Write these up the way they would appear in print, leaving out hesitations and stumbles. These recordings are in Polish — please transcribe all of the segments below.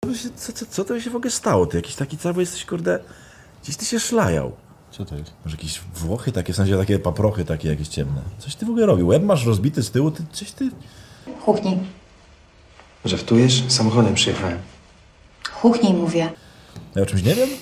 Co to się w ogóle stało? Ty jakiś taki cały jesteś, kurde... Gdzieś ty się szlajał. Co to jest? Może jakieś Włochy takie, w sensie takie paprochy takie jakieś ciemne. Coś ty w ogóle robił? Łeb masz rozbity z tyłu, coś ty... Chuchnij. Żartujesz? Samochodem przyjechałem. Chuchnij, mówię. Ja o czymś nie wiem?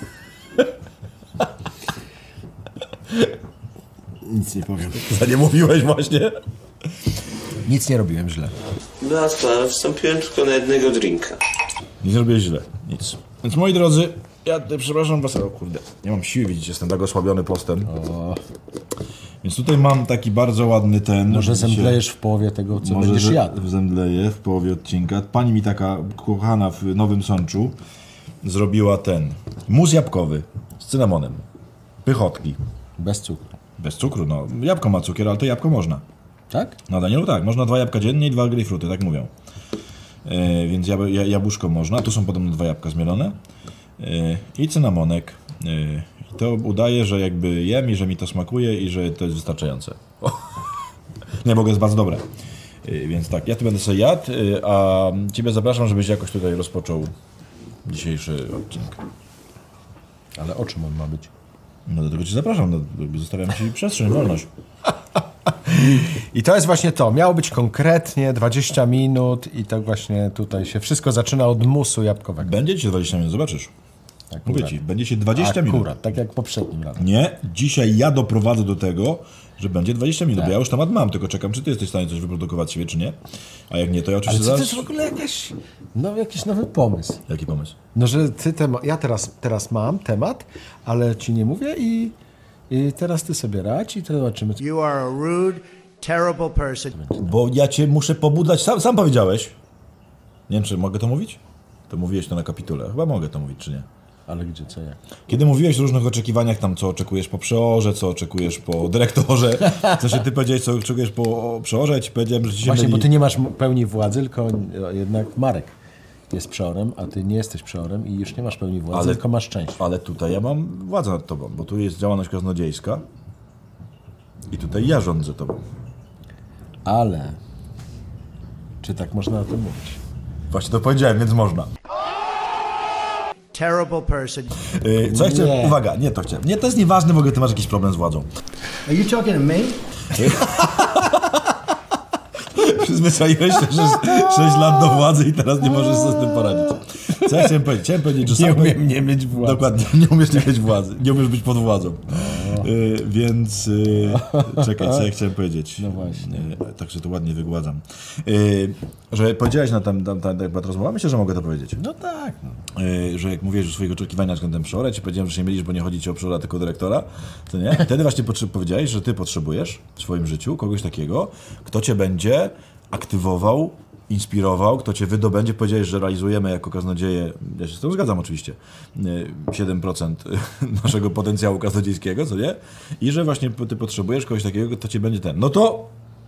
Nic nie powiem. Za nie mówiłeś właśnie? Nic nie robiłem źle. Beatka, wstąpiłem tylko na jednego drinka. Nie zrobiłeś źle. Nic. Więc moi drodzy, ja przepraszam was, o kurde, nie mam siły, widzicie, jestem tak osłabiony postem. O, Więc tutaj mam taki bardzo ładny ten... może widzicie, zemdlejesz w połowie tego, co może będziesz jadł. zemdleję w połowie odcinka. Pani mi taka kochana w Nowym Sączu zrobiła ten mus jabłkowy z cynamonem. Pychotki. Bez cukru. Bez cukru, no. Jabłko ma cukier, ale to jabłko można. Tak? Na Danielu tak, można 2 jabłka dziennie i 2 grejpfruty, tak mówią. Więc jabłuszko można, tu są podobno 2 jabłka zmielone i cynamonek. To udaje, że jakby jem i że mi to smakuje i że to jest wystarczające. Nie, bo jest bardzo dobre. Więc tak, ja tu będę sobie jadł, a ciebie zapraszam, żebyś jakoś tutaj rozpoczął dzisiejszy odcinek. Ale o czym on ma być? No do tego cię zapraszam, no, zostawiam ci przestrzeń, wolność. I to jest właśnie to. Miało być konkretnie 20 minut i tak właśnie tutaj się wszystko zaczyna od musu jabłkowego. Będzie ci 20 minut, zobaczysz. Akurat. Mówię ci, będzie ci 20 minut. Akurat, tak jak poprzednim razem. Nie, dzisiaj ja doprowadzę do tego, że będzie 20 minut, Tak. bo ja już temat mam, tylko czekam, czy ty jesteś w stanie coś wyprodukować siebie, czy nie. A jak nie, to ja Ale oczywiście co to zaraz... jest w ogóle jakiś nowy pomysł? Jaki pomysł? No, że ty ja teraz mam temat, ale ci nie mówię i teraz ty sobie radź i to zobaczymy. You are a rude, terrible person. Bo ja cię muszę pobudzać, sam powiedziałeś. Nie wiem, czy mogę to mówić? To mówiłeś to na kapitule. Chyba mogę to mówić, czy nie? Ale gdzie, co, jak? Kiedy mówiłeś o różnych oczekiwaniach, tam co oczekujesz po przeorze, co oczekujesz po dyrektorze, co się ty powiedziałeś, co oczekujesz po przeorze, ja ci powiedziałem, że ci się Właśnie, myli. bo ty nie masz pełni władzy, tylko jednak Marek jest przeorem, a ty nie jesteś przeorem i już nie masz pełni władzy, tylko masz część. Ale tutaj ja mam władzę nad tobą, bo tu jest działalność kaznodziejska i tutaj ja rządzę tobą. Ale czy tak można o tym mówić? Właśnie to powiedziałem, więc można. Terrible person. Co ja chciałem? Nie. Uwaga, nie to chciałem. Nie, to jest nieważne, w ogóle ty masz jakiś problem z władzą. Are you talking to me? Przyzwyczaiłeś się 6 lat do władzy i teraz nie możesz sobie z tym poradzić. Co ja chciałem powiedzieć? Chciałem powiedzieć, że Nie sam... umiem nie mieć władzy. Dokładnie, nie umiesz nie mieć władzy, nie umiesz być pod władzą. Więc czekaj, co ja chciałem powiedzieć. No właśnie. Także to ładnie wygładzam. Że powiedziałeś na tam rozmowę, myślę, że mogę to powiedzieć. No tak. No. Że jak mówiłeś o swoich oczekiwaniach względem przeora, ci powiedziałem, że się mylisz, bo nie chodzi ci o przeora, tylko dyrektora, to nie? Wtedy właśnie powiedziałeś, że ty potrzebujesz w swoim życiu kogoś takiego, kto cię będzie aktywował, inspirował, kto cię wydobędzie. Powiedziałeś, że realizujemy jako kaznodzieje, ja się z tym zgadzam oczywiście, 7% naszego potencjału kaznodziejskiego, co nie? I że właśnie ty potrzebujesz kogoś takiego, kto cię będzie ten. No to...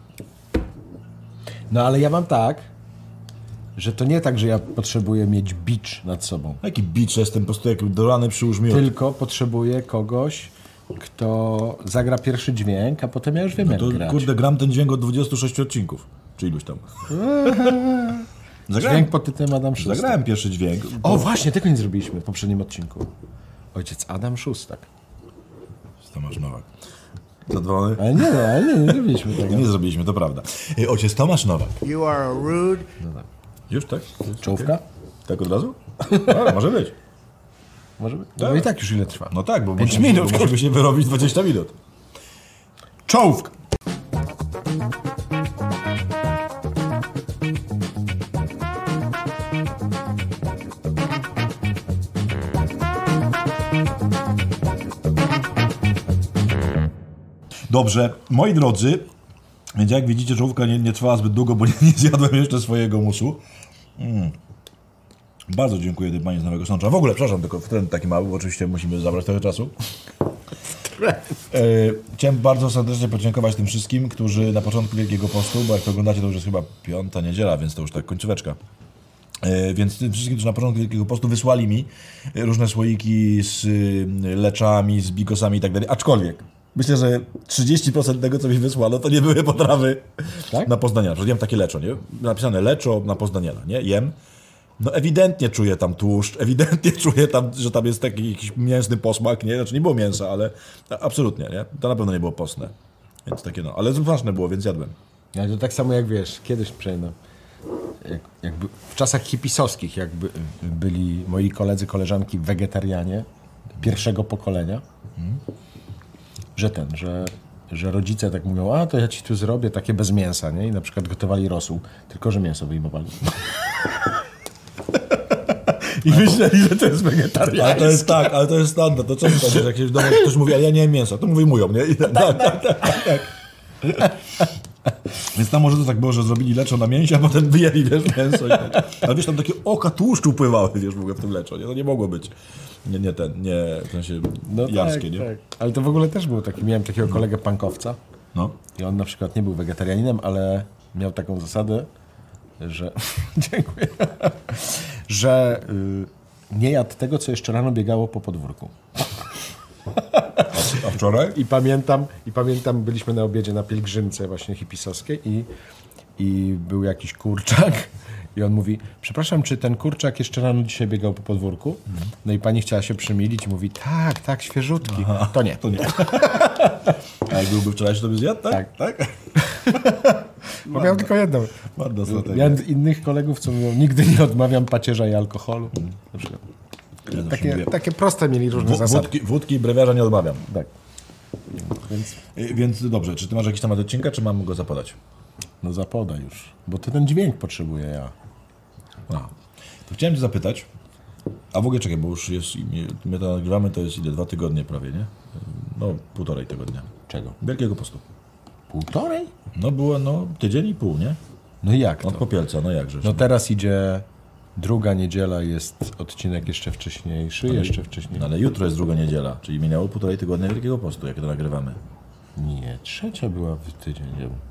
No ale ja mam tak, że to nie tak, że ja potrzebuję mieć bicz nad sobą. Jaki bicz, jestem po prostu jak dolany przyłóż miód. Tylko potrzebuję kogoś, kto zagra pierwszy dźwięk, a potem ja już wiem, jak To grać. kurde, gram ten dźwięk od 26 odcinków. Czy iluś tam. Dźwięk pod tytułem Adam Szóstak. Zagrałem pierwszy dźwięk. O właśnie, tego nie zrobiliśmy w poprzednim odcinku. Ojciec Adam Szóstak. Tomasz Nowak. Zadowolony? Ale nie zrobiliśmy tego. Nie zrobiliśmy, to prawda. Ojciec Tomasz Nowak. You are a rude. Już tak? Czołówka? Tak od razu? No, może być. Może być? No i tak już ile trwa? No tak, bo 5 minut. musimy się wyrobić 20 minut. Czołówka! Dobrze, moi drodzy, więc jak widzicie, czołówka nie trwała zbyt długo, bo nie zjadłem jeszcze swojego musu. Bardzo dziękuję tej pani z Nowego Sącza. W ogóle, przepraszam, tylko trend taki mały, bo oczywiście musimy zabrać trochę czasu. Chciałem bardzo serdecznie podziękować tym wszystkim, którzy na początku Wielkiego Postu, bo jak to oglądacie, to już jest chyba 5. niedziela, więc to już tak końcóweczka. Więc tym wszystkim, którzy na początku Wielkiego Postu wysłali mi różne słoiki z leczami, z bigosami i tak dalej. Aczkolwiek myślę, że 30% tego, co mi wysłano, to nie były potrawy Tak? na Post Daniela. Jem takie leczo, nie? Napisane leczo na Post Daniela, nie? Jem. No ewidentnie czuję tam tłuszcz, ewidentnie czuję tam, że tam jest taki jakiś mięsny posmak, nie? Znaczy nie było mięsa, ale absolutnie, nie? To na pewno nie było postne. Więc takie no, ale smaczne było, więc jadłem. Ja to tak samo jak wiesz, kiedyś przejdę. Jakby w czasach hipisowskich, jakby byli moi koledzy, koleżanki wegetarianie pierwszego pokolenia, że rodzice tak mówią, a to ja ci tu zrobię takie bez mięsa, nie? I na przykład gotowali rosół, tylko że mięso wyjmowali. I myśleli, że to jest wegetariańskie. Ale to jest tak, ale to jest standard. To co to jest? Jak się w domu ktoś mówi, ale ja nie jem mięsa, to wyjmują, nie? I tak. Więc tam może to tak było, że zrobili leczo na mięsie, a potem wyjęli, wiesz, mięso. Ale wiesz, tam takie oka tłuszczu pływały, wiesz, w ogóle w tym leczo, nie? To nie mogło być. Nie w sensie jarskie, nie? Tak. Ale to w ogóle też było taki, miałem takiego kolegę punkowca No. i on na przykład nie był wegetarianinem, ale miał taką zasadę, że dziękuję, że nie jadł tego, co jeszcze rano biegało po podwórku. A wczoraj? I pamiętam, byliśmy na obiedzie na pielgrzymce właśnie hipisowskiej i był jakiś kurczak i on mówi, przepraszam, czy ten kurczak jeszcze rano dzisiaj biegał po podwórku? No i pani chciała się przymilić i mówi, tak, świeżutki. Aha, to nie. To nie. A jak byłby wczorajszy, to by zjadł, tak? Tak? Bo miał tylko jedną. Ładna strategia. Ja innych kolegów, co mówią, nigdy nie odmawiam pacierza i alkoholu. Na przykład. Takie proste mieli różne zasady. Wódki i brewiarza nie odmawiam. Tak. Więc dobrze, czy ty masz jakiś temat odcinka, czy mam go zapodać? No zapoda już, bo to ten dźwięk potrzebuję ja. To chciałem cię zapytać, a w ogóle czekaj, bo już jest, my to nagrywamy, to jest ile? 2 tygodnie prawie, nie? No, 1,5 tygodnia. Czego? Wielkiego Postu. 1,5? No było, tydzień i pół, nie? No i jak to? Od Popielca, no jakże. No teraz idzie druga niedziela, jest odcinek jeszcze wcześniejszy, jeszcze wcześniej. Ale jutro jest druga niedziela, czyli minęło 1,5 tygodnia Wielkiego Postu, jak to nagrywamy. Nie, trzecia była w tydzień.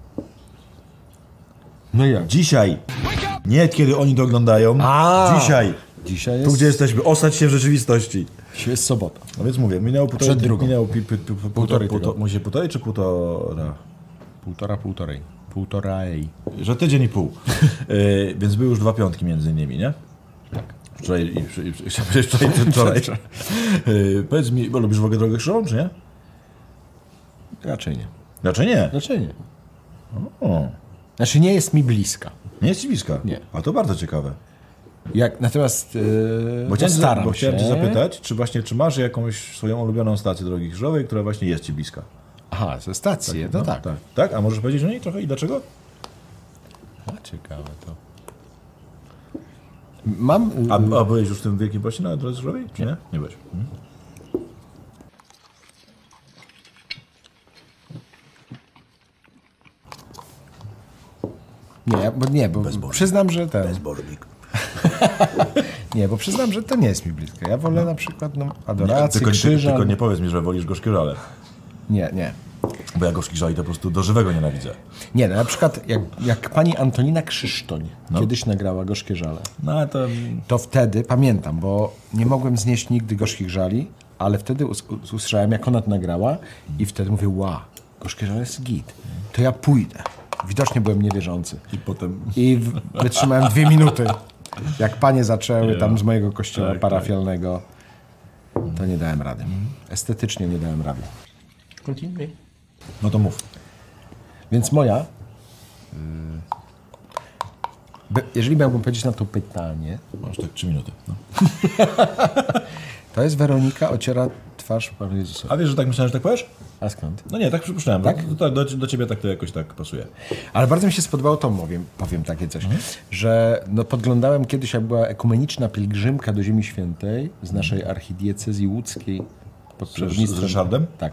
No jak? Dzisiaj! Nie kiedy oni to oglądają. Dzisiaj! Dzisiaj Tu, jest... gdzie jesteśmy, osadź się w rzeczywistości. Dzisiaj jest sobota. No więc mówię, minęło Przed drugą. Minęło Półtorej tygodnia. Może 1,5 czy 1,5? Półtorej. Że tydzień i pół. Więc były już 2 piątki między innymi, nie? Tak. Wczoraj. Powiedz mi, bo lubisz w ogóle drogę krzyżową, czy nie? Raczej nie. Raczej nie. Raczej nie. O. Znaczy nie jest mi bliska. Nie jest ci bliska? Nie. A to bardzo ciekawe. Natomiast Bo chciałem cię zapytać, czy masz jakąś swoją ulubioną stację drogi krzyżowej, która właśnie jest ci bliska? Aha, ze stacji, tak. Tak? A możesz powiedzieć o niej trochę i dlaczego? Ciekawe to. Mam... A byłeś już w tym Wielkim Poście na drodze krzyżowej, czy nie? Nie byłeś. bo przyznam, że ten... Bezbożnik. Nie, bo przyznam, że to nie jest mi blisko. Ja wolę na przykład adorację, krzyża. Tylko nie powiedz mi, że wolisz gorzkie żale. Nie. Bo ja gorzkich żali to po prostu do żywego nienawidzę. Nie, na przykład jak pani Antonina Krzysztoń kiedyś nagrała Gorzkie Żale, to wtedy, pamiętam, bo nie mogłem znieść nigdy gorzkich żali, ale wtedy usłyszałem, jak ona to nagrała i wtedy mówię, Gorzkie Żale jest git, to ja pójdę. Widocznie byłem niewierzący. I wytrzymałem 2 minuty. Jak panie zaczęły tam z mojego kościoła parafialnego, to nie dałem rady. Estetycznie nie dałem rady. Kontynuuj. No to mów. Więc moja... jeżeli miałbym powiedzieć na to pytanie... Masz tak 3 minuty. No. To jest Weronika ociera twarz Panu Jezusowi. A wiesz, że tak myślałem, że tak powiesz? A skąd? No nie, tak przypuszczałem. Tak? Do ciebie tak to jakoś tak pasuje. Ale bardzo mi się spodobało to, powiem takie coś, że podglądałem kiedyś, jak była ekumeniczna pielgrzymka do Ziemi Świętej z naszej archidiecezji łódzkiej pod przewodnictwem... Z Ryszardem? Tak.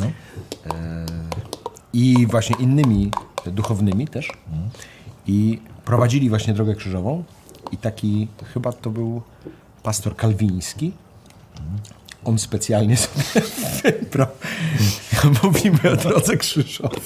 I właśnie innymi duchownymi też. I prowadzili właśnie drogę krzyżową i taki, chyba to był pastor kalwiński. On specjalnie sobie wybrał. Mówimy o drodze krzyżowej.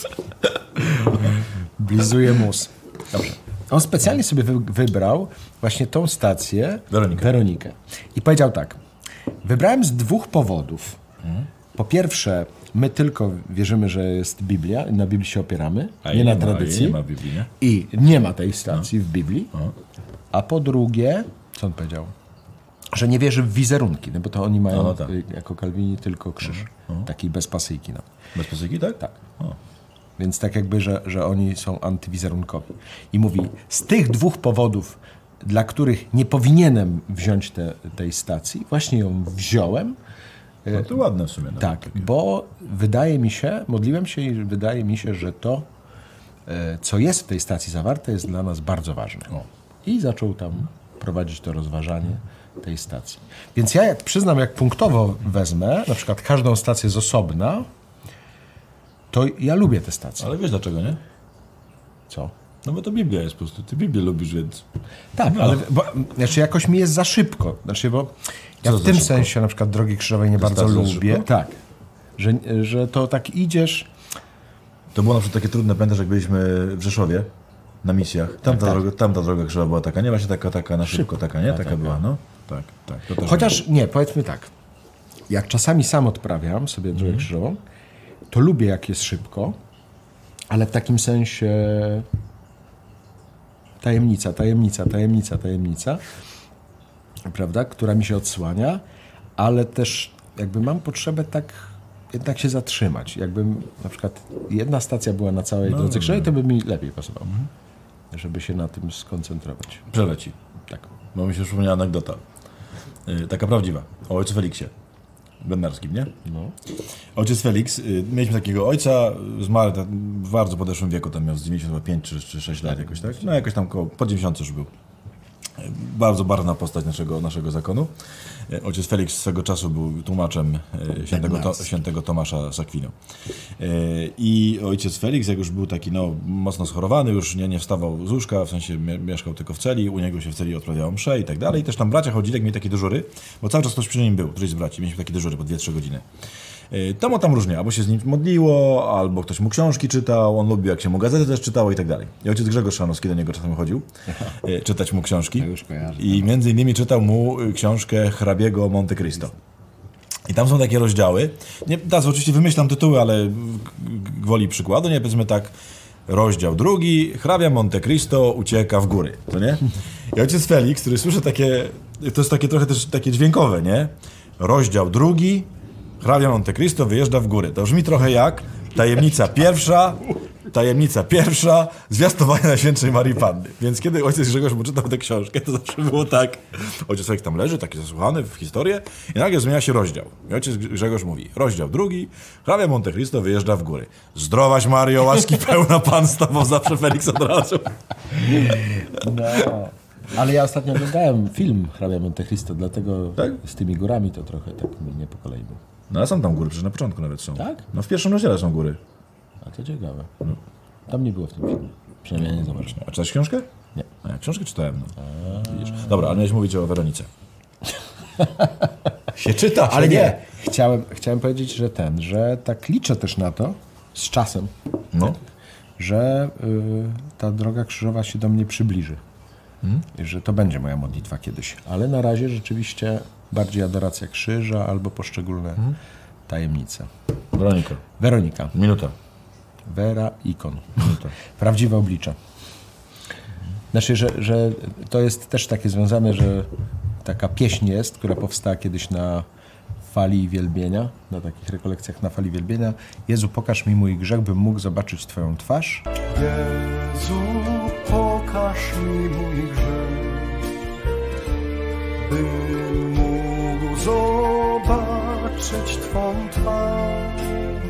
Blizuje mus. Dobrze. On specjalnie sobie wybrał właśnie tą stację, Weronikę. I powiedział tak. Wybrałem z 2 powodów. Po pierwsze, my tylko wierzymy, że jest Biblia i na Biblii się opieramy, nie na tradycji. Nie ma Biblii, nie? I nie ma tej stacji w Biblii. A po drugie, Co on powiedział? Że nie wierzy w wizerunki, no bo to oni mają tak. jako Kalwini tylko krzyż. Taki bez pasyjki. No. Bez pasyjki, tak? Tak. Więc tak jakby, że oni są antywizerunkowi. I mówi, z tych 2 powodów, dla których nie powinienem wziąć tej stacji, właśnie ją wziąłem. No to ładne w sumie. No. Tak, bo wydaje mi się, modliłem się i wydaje mi się, że to, co jest w tej stacji zawarte, jest dla nas bardzo ważne. I zaczął tam prowadzić to rozważanie tej stacji. Więc ja przyznam, jak punktowo wezmę, na przykład każdą stację z osobna, to ja lubię te stacje. Ale wiesz dlaczego, nie? Co? No bo to Biblia jest po prostu. Ty Biblię lubisz, więc... Tak, ale znaczy jakoś mi jest za szybko. Znaczy, bo ja w tym sensie na przykład Drogi Krzyżowej nie bardzo lubię. Tak, że to tak idziesz... To było na przykład takie trudne, pamiętasz, jak byliśmy w Rzeszowie na misjach. Tamta droga krzyżowa była taka, nie? Właśnie taka na szybko, taka, nie? Taka była, no. Tak. To też chociaż nie, powiedzmy tak. Jak czasami sam odprawiam sobie Drogę Krzyżową, to lubię, jak jest szybko, ale w takim sensie tajemnica, prawda, która mi się odsłania, ale też jakby mam potrzebę tak jednak się zatrzymać. Jakbym na przykład jedna stacja była na całej drodze krzyżowej, to by mi lepiej pasowało, żeby się na tym skoncentrować. przeleci. Tak. Bo mi się przypomniała anegdota. Taka prawdziwa. O ojcu Feliksie. Bednarskim, nie? No. Ojciec Felix, mieliśmy takiego ojca, zmarł w bardzo podeszłym wieku, tam miał z 95 czy 6 lat jakoś, tak? No jakoś tam po 90 już był. Bardzo barwna postać naszego zakonu. Ojciec Felix swego czasu był tłumaczem świętego Tomasza z Akwinu. I ojciec Felix, jak już był taki mocno schorowany, już nie wstawał z łóżka, w sensie mieszkał tylko w celi, u niego się w celi odprawiało msze i tak dalej. I też tam bracia chodzili, jak mieli takie dyżury, bo cały czas ktoś przy nim był, któryś z braci, mieliśmy takie dyżury po 2-3 godziny. Tam różnie, albo się z nim modliło, albo ktoś mu książki czytał, on lubił, jak się mu gazety też czytało i tak dalej. I ojciec Grzegorz Szanowski do niego czasami chodził, czytać mu książki. I między innymi czytał mu książkę hrabiego Monte Cristo. I tam są takie rozdziały. Nie, teraz oczywiście wymyślam tytuły, ale gwoli przykładu, nie, powiedzmy tak, rozdział 2, hrabia Monte Cristo ucieka w góry, to nie? I ojciec Felix, który słyszy takie, to jest takie trochę też takie dźwiękowe, nie? Rozdział 2, hrabia Monte Cristo wyjeżdża w góry. To brzmi trochę jak tajemnica pierwsza, zwiastowania Najświętszej Marii Panny. Więc kiedy ojciec Grzegorz mu czytał tę książkę, to zawsze było tak, ojciec Felix tam leży, taki zasłuchany w historię i nagle zmienia się rozdział. I ojciec Grzegorz mówi, rozdział 2, hrabia Monte Cristo wyjeżdża w góry. Zdrowaś Mario, łaski pełna Pan z Tobą, zawsze Felix od razu. No. Ale ja ostatnio oglądałem film hrabia Monte Cristo, dlatego tak? Z tymi górami to trochę tak mi nie po kolei było. No ale są tam góry, przecież na początku nawet są. Tak? No w pierwszym rozdziale są góry. A to ciekawe. Tam nie było w tym filmie. Przynajmniej nie zobaczyłem. A czytałeś książkę? Nie. A ja książkę czytałem, no. Widzisz. Dobra, ale miałeś mówić o Weronice. się czyta, ale nie. Chciałem powiedzieć, że tak liczę też na to z czasem, że ta droga krzyżowa się do mnie przybliży. I że to będzie moja modlitwa kiedyś. Ale na razie rzeczywiście bardziej adoracja krzyża albo poszczególne tajemnice. Weronika. Minuta. Wera ikon. Prawdziwe oblicze. Znaczy, że to jest też takie związane, że taka pieśń jest, która powstała kiedyś na fali wielbienia, na takich rekolekcjach na fali wielbienia. Jezu, pokaż mi mój grzech, bym mógł zobaczyć Twoją twarz. Jezu, pokaż mi mój grzech, bym mógł zobaczyć Twą twarz.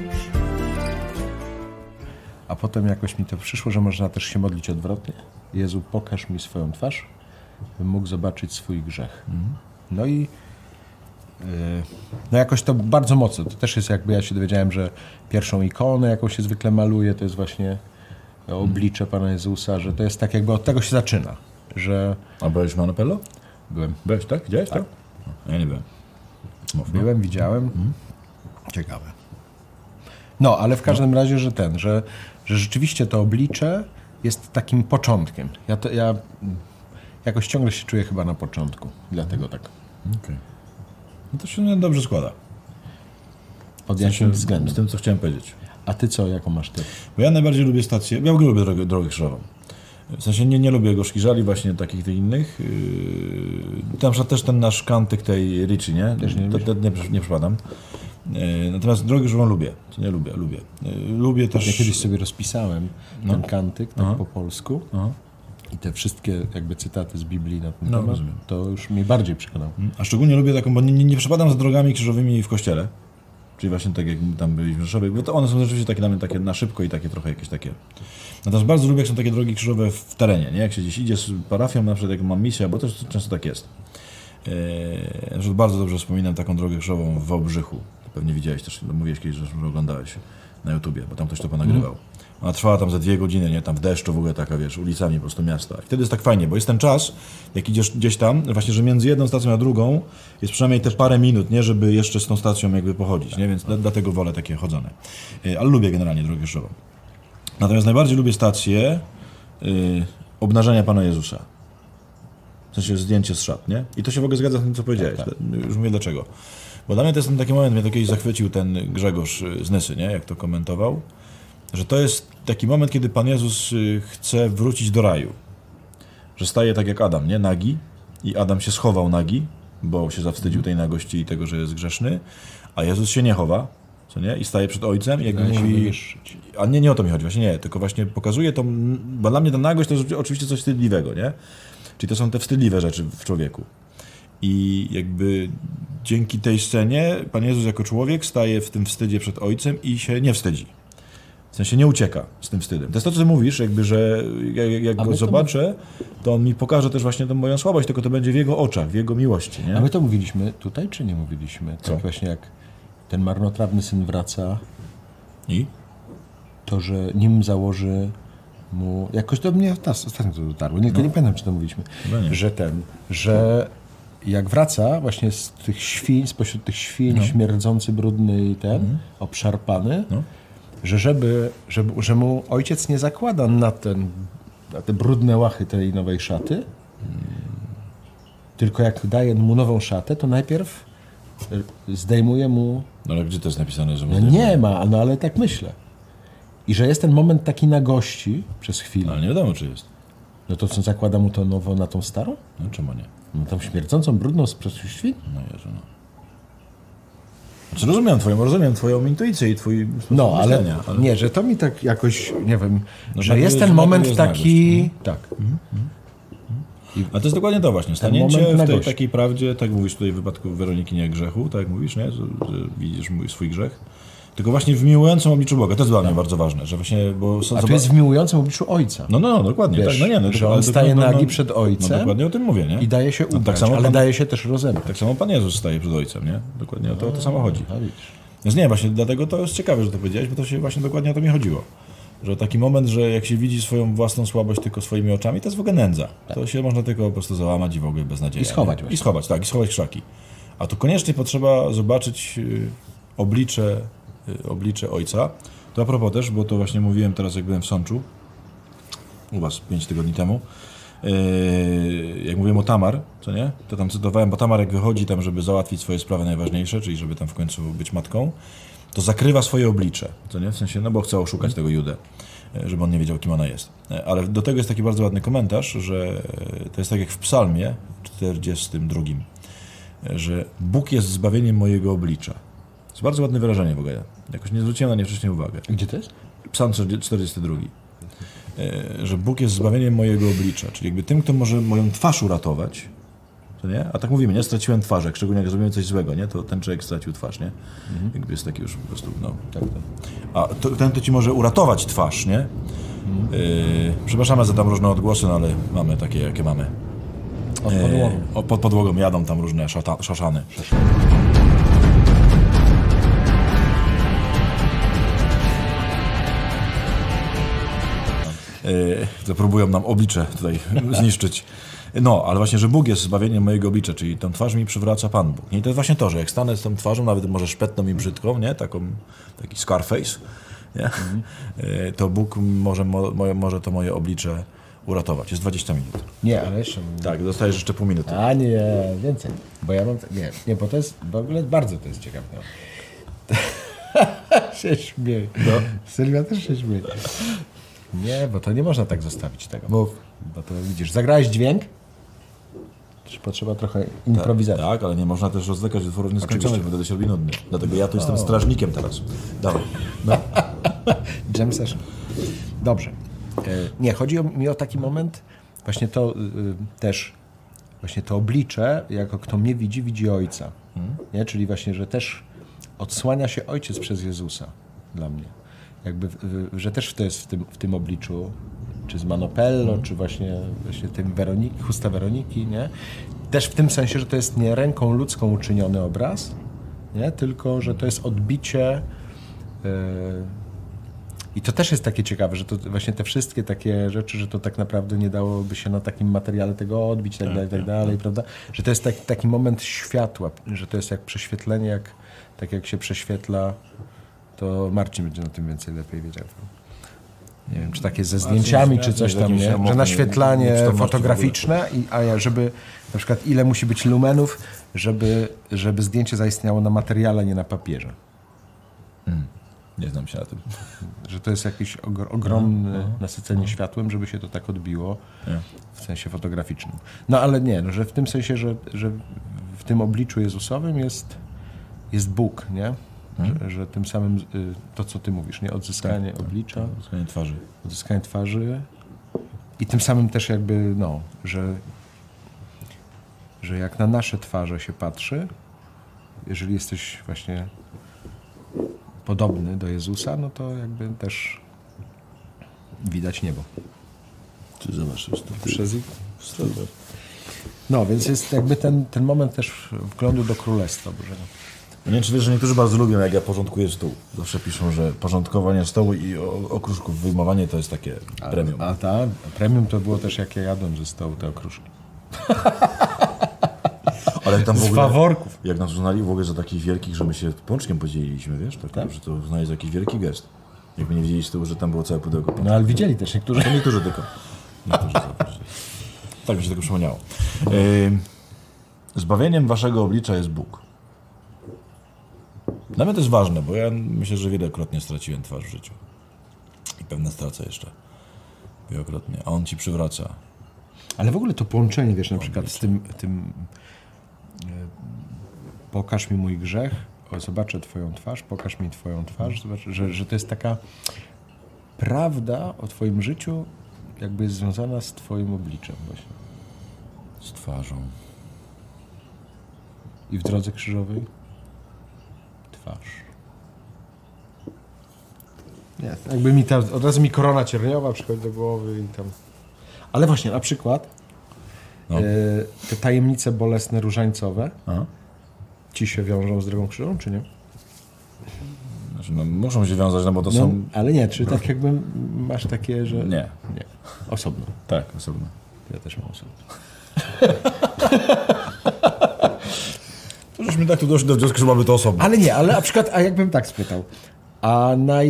A potem jakoś mi to przyszło, że można też się modlić odwrotnie. Jezu, pokaż mi swoją twarz, bym mógł zobaczyć swój grzech. No i no jakoś to bardzo mocno. To też jest jakby, ja się dowiedziałem, że pierwszą ikonę, jaką się zwykle maluje, to jest właśnie oblicze Pana Jezusa, że to jest tak jakby od tego się zaczyna. Że... A byłeś w Monopello? Byłem. Byłeś, tak? Widziałeś to? Ja nie byłem. Byłem, widziałem. Ciekawe. No, ale w każdym razie, że rzeczywiście to oblicze jest takim początkiem. Ja jakoś ciągle się czuję chyba na początku. Dlatego tak. Okay. No to się dobrze składa. Pod jakim względem? Z tym, co chciałem powiedzieć. A ty co, jaką masz ty? Bo ja najbardziej lubię stację, ja w ogóle lubię drogę krzyżową. W sensie nie lubię gorzkich żali, właśnie takich tych innych. Na przykład też ten nasz kantyk tej Richie, nie? Też nie nie przypadam. Natomiast drogę żywą lubię. Co nie lubię. Lubię też... Ja kiedyś sobie rozpisałem ten kantyk tak po polsku i te wszystkie jakby cytaty z Biblii na ten temat, rozumiem. To już mnie bardziej przekonał. A szczególnie lubię taką, bo nie przypadam za drogami krzyżowymi w kościele. Czyli właśnie tak jak tam byliśmy w Rzeszowie, bo to one są rzeczywiście takie dla mnie takie na szybko i takie trochę jakieś takie. Natomiast bardzo lubię, jak są takie drogi krzyżowe w terenie, nie? Jak się gdzieś idzie z parafią, na przykład jak mam misję, bo też często tak jest. Bardzo dobrze wspominam taką drogę krzyżową w Wałbrzychu. Pewnie widziałeś też, mówiłeś kiedyś, że oglądałeś na YouTubie, bo tam ktoś to ponagrywał. Ona trwała tam za 2 godziny, nie? Tam w deszczu w ogóle taka, wiesz, ulicami po prostu miasta. I wtedy jest tak fajnie, bo jest ten czas, jak idziesz gdzieś tam, właśnie, że między jedną stacją a drugą jest przynajmniej te parę minut, nie? Żeby jeszcze z tą stacją jakby pochodzić, nie? Więc dlatego wolę takie chodzone. Ale lubię generalnie drogę krzyżową. Natomiast najbardziej lubię stację obnażenia Pana Jezusa. W sensie zdjęcie z szat, nie? I to się w ogóle zgadza z tym, co powiedziałeś. Tak. Już mówię dlaczego. Bo dla mnie to jest ten taki moment, mnie to kiedyś zachwycił ten Grzegorz z Nysy, nie? Jak to komentował. Że to jest taki moment, kiedy Pan Jezus chce wrócić do raju. Że staje tak jak Adam, nie? Nagi. I Adam się schował nagi, bo się zawstydził tej nagości i tego, że jest grzeszny. A Jezus się nie chowa, co nie? I staje przed Ojcem i jakby mówi... A nie o to mi chodzi, właśnie nie. Tylko właśnie pokazuje to... Bo dla mnie ta nagość to jest oczywiście coś wstydliwego, nie? Czyli to są te wstydliwe rzeczy w człowieku. I jakby dzięki tej scenie Pan Jezus jako człowiek staje w tym wstydzie przed Ojcem i się nie wstydzi. W sensie nie ucieka z tym wstydem. To jest to, co ty mówisz, jakby, że jak go zobaczę, to on mi pokaże też właśnie tę moją słabość, tylko to będzie w jego oczach, w jego miłości. Nie? A my to mówiliśmy tutaj, czy nie mówiliśmy? Co? Tak właśnie jak ten marnotrawny syn wraca i to, że nim założy mu... Jakoś do mnie ostatnio to dotarło, nie pamiętam, czy to mówiliśmy, że jak wraca właśnie z tych świń, spośród tych świń, śmierdzący, brudny i obszarpany, że mu ojciec nie zakłada na te brudne łachy tej nowej szaty, tylko jak daje mu nową szatę, to najpierw zdejmuje mu... No ale gdzie to jest napisane, że... No nie ma, no ale tak myślę. I że jest ten moment taki nagości przez chwilę. No, ale nie wiadomo, czy jest. No to co, zakłada mu to nowo na tą starą? No czemu nie? No tą śmierdzącą, brudną z świn? No Jezu, no. Znaczy rozumiem twoją intuicję i twój sposób myślenia, ale... Nie, że to mi tak jakoś, nie wiem, że jest ten moment taki... Tak. A to jest dokładnie to właśnie, stanięcie w tej takiej prawdzie, tak mówisz tutaj w wypadku Weroniki nie grzechu, tak mówisz, nie? Że widzisz swój grzech. Tylko właśnie w miłującym obliczu Boga. To jest dla mnie bardzo ważne, że właśnie... A to jest w miłującym obliczu Ojca. No, dokładnie. Wiesz, tak, że on staje nagi przed Ojcem. No dokładnie o tym mówię, nie? I daje się ubrać, ale daje się też rozebrać. Tak samo Pan Jezus staje przed Ojcem, nie? Dokładnie o to samo chodzi. Więc nie, właśnie dlatego to jest ciekawe, że to powiedziałeś, bo to się właśnie dokładnie o to mi chodziło. Że taki moment, że jak się widzi swoją własną słabość tylko swoimi oczami, to jest w ogóle nędza. Tak. To się można tylko po prostu załamać i w ogóle beznadzieja. I schować właśnie. I schować krzaki. A tu koniecznie potrzeba zobaczyć oblicze Ojca. To a propos też, bo to właśnie mówiłem teraz, jak byłem w Sączu, u was 5 tygodni temu, jak mówiłem o Tamar, co nie? To tam cytowałem, bo Tamar jak wychodzi tam, żeby załatwić swoje sprawy najważniejsze, czyli żeby tam w końcu być matką, to zakrywa swoje oblicze, co nie? W sensie, no bo chce oszukać tego Judę, żeby on nie wiedział, kim ona jest. Ale do tego jest taki bardzo ładny komentarz, że to jest tak jak w Psalmie 42, że Bóg jest zbawieniem mojego oblicza. To jest bardzo ładne wyrażenie w ogóle. Jakoś nie zwróciłem na nie wcześniej uwagę. Gdzie to jest? Psalm 42. Że Bóg jest zbawieniem mojego oblicza, czyli jakby tym, kto może moją twarz uratować, to nie? A tak mówimy, nie? Straciłem twarz, jak szczególnie jak zrobiłem coś złego, nie? To ten człowiek stracił twarz, nie? Jakby jest taki już po prostu, no. Tak. A ten, kto ci może uratować twarz, nie? Przepraszamy za tam różne odgłosy, no ale mamy takie, jakie mamy. Pod podłogą. Pod podłogą jadą tam różne szaszany. To próbują nam oblicze tutaj zniszczyć. No, ale właśnie, że Bóg jest zbawieniem mojego oblicza, czyli tę twarz mi przywraca Pan Bóg. I to jest właśnie to, że jak stanę z tą twarzą, nawet może szpetną i brzydką, nie? Taki Scarface, nie? To Bóg może to moje oblicze uratować. Jest 20 minut. Nie, ale jeszcze... Tak, dostajesz jeszcze pół minuty. A nie, więcej. Bo ja mam... Nie, bo to jest... W ogóle bardzo to jest ciekawe. się śmieje. No. Sylwia też się śmieje. Nie, bo to nie można tak zostawić tego. Bo to widzisz, zagrałeś dźwięk, czy potrzeba trochę improwizacji. Tak, ale nie można też rozdekać utworów nieskończonych, bo wtedy się robi nudny. Dlatego ja tu jestem strażnikiem teraz. Dawaj. No. Jam session. Dobrze. Nie, chodzi mi o taki moment, właśnie to też, właśnie to oblicze, jako kto mnie widzi, widzi Ojca. Nie? Czyli właśnie, że też odsłania się Ojciec przez Jezusa dla mnie. Jakby, że też to jest w tym obliczu, czy z Manopello, czy właśnie tym chusta Weroniki, nie? Też w tym sensie, że to jest nie ręką ludzką uczyniony obraz, nie? Tylko że to jest odbicie. I to też jest takie ciekawe, że to właśnie te wszystkie takie rzeczy, że to tak naprawdę nie dałoby się na takim materiale tego odbić, tak dalej, prawda? Że to jest taki moment światła, że to jest jak prześwietlenie, tak jak się prześwietla, to Marcin będzie na tym lepiej wiedział. Nie wiem, czy takie ze zdjęciami, czy coś tam, nie? Że naświetlanie fotograficzne, a żeby na przykład ile musi być lumenów, żeby zdjęcie zaistniało na materiale, nie na papierze. Nie znam się na tym. Że to jest jakieś ogromne nasycenie światłem, żeby się to tak odbiło w sensie fotograficznym. No ale nie, no, że w tym sensie, że w tym obliczu Jezusowym jest Bóg, nie? Że tym samym to, co ty mówisz, nie? Odzyskanie oblicza. Odzyskanie twarzy. I tym samym też jakby, no, że jak na nasze twarze się patrzy, jeżeli jesteś właśnie podobny do Jezusa, no to jakby też widać niebo. Czy zobacz, no, więc jest jakby ten moment też wglądu do Królestwa Bożego. Nie wiem, czy wiesz, że niektórzy bardzo lubią, jak ja porządkuję stół. Zawsze piszą, że porządkowanie stołu i okruszków, wyjmowanie to jest takie premium. Premium to było też, jak ja jadłem ze stołu te okruszki. Ale jak tam w ogóle, faworków. Jak nas uznali w ogóle za takich wielkich, że my się pączkiem podzieliliśmy, wiesz? Tak? Że to uznali za jakiś wielki gest. Jakby nie widzieli z tyłu, że tam było całe pudełko pączków. No ale widzieli też niektórzy. To niektórzy tylko. Tak mi się tego przypomniało. Zbawieniem waszego oblicza jest Bóg. Dla mnie to jest ważne, bo ja myślę, że wielokrotnie straciłem twarz w życiu. I pewne stracę jeszcze. Wielokrotnie. A On ci przywraca. Ale w ogóle to połączenie, wiesz, na przykład z tym pokaż mi mój grzech, zobaczę twoją twarz, pokaż mi twoją twarz, zobacz, że to jest taka prawda o twoim życiu jakby jest związana z twoim obliczem właśnie. Z twarzą. I w drodze krzyżowej twarz. Nie, jakby mi od razu mi korona cierniowa przychodzi do głowy i tam. Ale właśnie, na przykład te tajemnice bolesne różańcowe ci się wiążą z drogą krzyżową, czy nie? Znaczy, no, muszą się wiązać, no bo to są... Ale nie, czy tak jakby masz takie, że... Nie. Osobno. Tak, osobno. Ja też mam osobno. To żeśmy tak tu doszli do wniosku, że mamy to osobno. Ale nie, ale na przykład, a jakbym tak spytał, a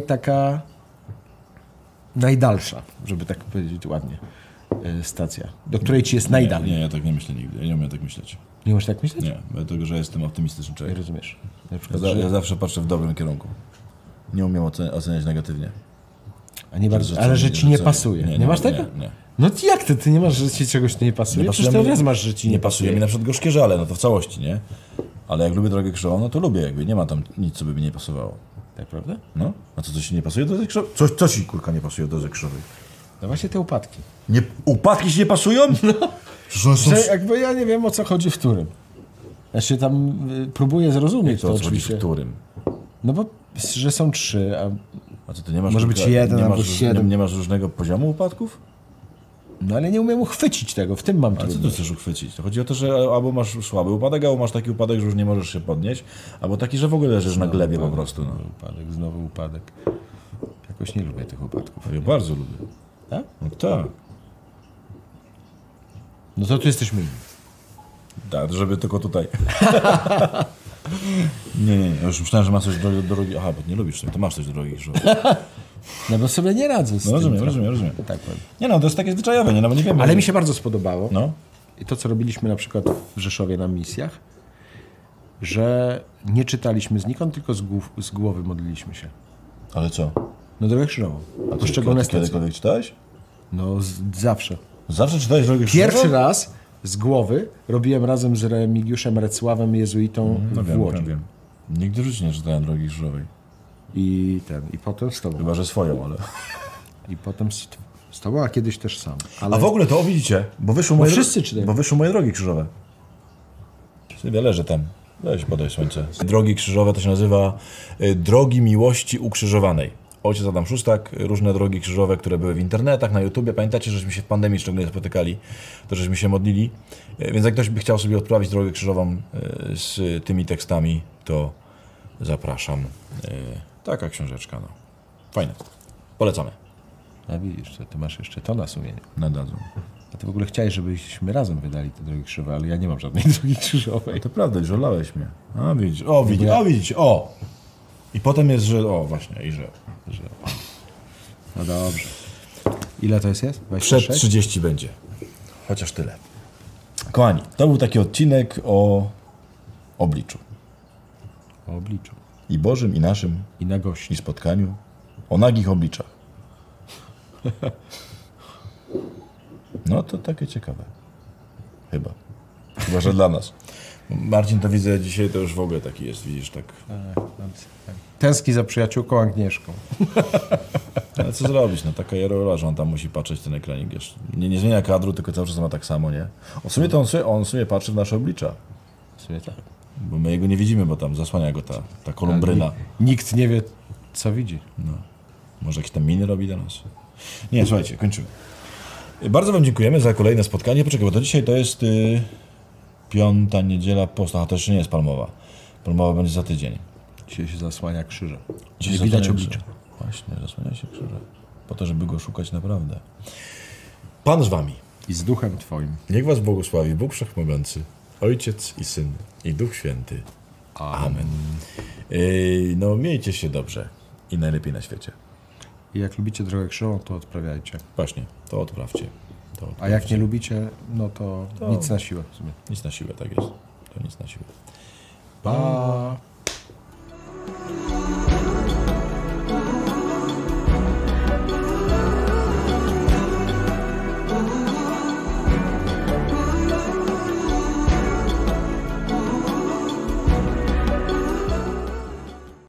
najdalsza, żeby tak powiedzieć ładnie, stacja, do której ci jest najdalej. Nie, ja tak nie myślę nigdy. Ja nie umiem tak myśleć. Nie możesz tak myśleć? Nie, dlatego, że jestem optymistyczny człowiek. Nie rozumiesz. Na przykład, ja zawsze patrzę w dobrym kierunku. Nie umiem oceniać negatywnie. A nie bardzo, ale że ci nie pasuje. Nie masz tego? Nie. No jak ty nie masz, że ci czegoś nie pasuje? Przecież to raz masz, że ci nie pasuje. Mi na przykład gorzkie żale, no to w całości, nie? Ale jak lubię drogę krzyżową, no to lubię jakby. Nie ma tam nic, co by mi nie pasowało. Tak, prawda? No. A co ci nie pasuje do drodze krzyżowej? Co ci, kurka, nie pasuje do drodze krzyżowej? No właśnie te upadki. Upadki ci nie pasują? No. Że jakby ja nie wiem, o co chodzi w którym. Ja się tam próbuję zrozumieć to oczywiście. W którym? No bo, że są 3, a co ty nie masz? Może być 1 albo 7. Nie masz różnego poziomu upadków? No ale nie umiem uchwycić tego, w tym mam trudność. A co tu chcesz uchwycić? To chodzi o to, że albo masz słaby upadek, albo masz taki upadek, że już nie możesz się podnieść, albo taki, że w ogóle leżysz na glebie po prostu. No. Znowu upadek. Jakoś nie lubię tych upadków. Ja bardzo lubię. Tak? No tak. No to tu jesteśmy inni. Tak, żeby tylko tutaj. Nie. Ja już myślałem, że masz coś do drogi. Aha, bo nie lubisz sobie, to masz coś do drogi. No bo sobie nie radzę z tym. Rozumiem. Tak powiem. Nie no, to jest takie zwyczajowe, nie? No bo nie wiem. Ale mi się bardzo spodobało. No. I to, co robiliśmy na przykład w Rzeszowie na misjach, że nie czytaliśmy znikąd, tylko z głowy modliliśmy się. Ale co? No drogę krzyżową. A Poszczególne ty stacje. kiedykolwiek czytałeś? No zawsze. Zawsze czytałeś drogę krzyżową? Pierwszy raz z głowy robiłem razem z Remigiuszem Recławem, jezuitą w Łodzi. Wiem. Nigdy w życiu nie czytałem drogi krzyżowej. I potem z tobą. Chyba, że swoją, ale... I potem z tobą, a kiedyś też sam. Ale... A w ogóle to, widzicie, bo wyszły wszyscy czytają. Bo wyszły moje drogi krzyżowe. Sylwia, leży tam. Weź, podaj słońce. Drogi krzyżowe to się nazywa Drogi Miłości Ukrzyżowanej. Ojciec Adam Szóstak, różne drogi krzyżowe, które były w internetach, na YouTubie. Pamiętacie, żeśmy się w pandemii szczególnie spotykali, to żeśmy się modlili. Więc jak ktoś by chciał sobie odprawić drogę krzyżową z tymi tekstami, to zapraszam. Taka książeczka, no. Fajne. Polecamy. A widzisz, ty masz jeszcze to na sumieniu. Nadadzą. A ty w ogóle chciałeś, żebyśmy razem wydali te drogi krzyżowe, ale ja nie mam żadnej drogi krzyżowej. To prawda, już olałeś mnie. A widzisz, widzicie, o! I potem jest, że, o właśnie, i że. No dobrze. Ile to jest? 26? Przed 30 będzie. Chociaż tyle. Kochani, to był taki odcinek o obliczu. O obliczu. I Bożym, i naszym, I na gości. i spotkaniu. O nagich obliczach. No to takie ciekawe. Chyba, że dla nas. Marcin, to widzę dzisiaj, to już w ogóle taki jest, widzisz, tak. Tęskni za przyjaciółką Agnieszką. Ale co zrobić, no taka rola, że on tam musi patrzeć ten ekranik, wiesz. Nie zmienia kadru, tylko cały czas ma tak samo, nie? W sumie to on sobie patrzy w nasze oblicza. W sumie tak. Bo my jego nie widzimy, bo tam zasłania go ta kolumbryna. Nikt nie wie, co widzi. No. Może jakieś tam miny robi do nas. Nie, słuchajcie, kończymy. Bardzo wam dziękujemy za kolejne spotkanie. Poczekaj, bo to dzisiaj to jest 5. niedziela postu. A to jeszcze nie jest palmowa. Palmowa będzie za tydzień. Dzisiaj się zasłania krzyżem. Dzisiaj Nie widać zasłania oblicza. krzyża. Właśnie, zasłania się krzyża. Po to, żeby go szukać naprawdę. Pan z wami. I z duchem twoim. Niech was błogosławi Bóg Wszechmogący, Ojciec i Syn i Duch Święty. Amen. No miejcie się dobrze i najlepiej na świecie. I jak lubicie drogę krzyżową, to odprawiajcie. Właśnie, to odprawcie. A jak nie lubicie, no to nic na siłę w sumie. Nic na siłę, tak jest. To nic na siłę. Pa!